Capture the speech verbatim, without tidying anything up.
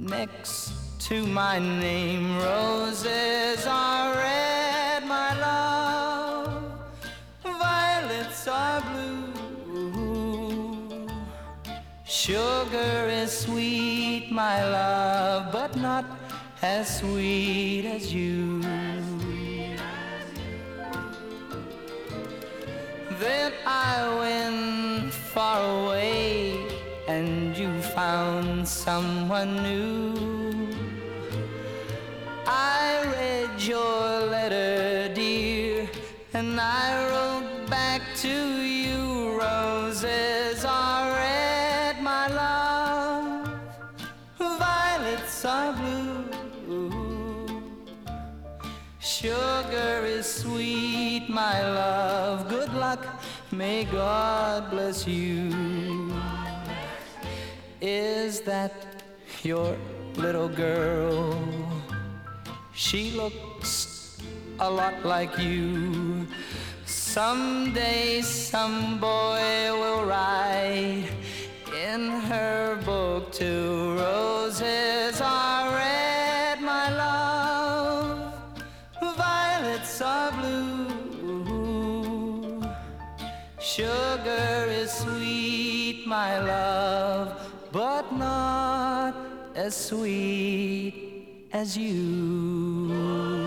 next to my name. Roses are red, my love, violets are blue. Sugar is sweet, my love, but not as sweet as you. Then I went far away and you found someone new. I read your letter, dear, and I wrote back to you. Roses are red, my love, violets are blue. Sugar is sweet, my love. Good luck, may God bless you. Is that your little girl? She looks a lot like you. Someday some boy will write in her book too. Roses are red, my love, violets are blue. Sugar is sweet, my love, but not as sweet as you.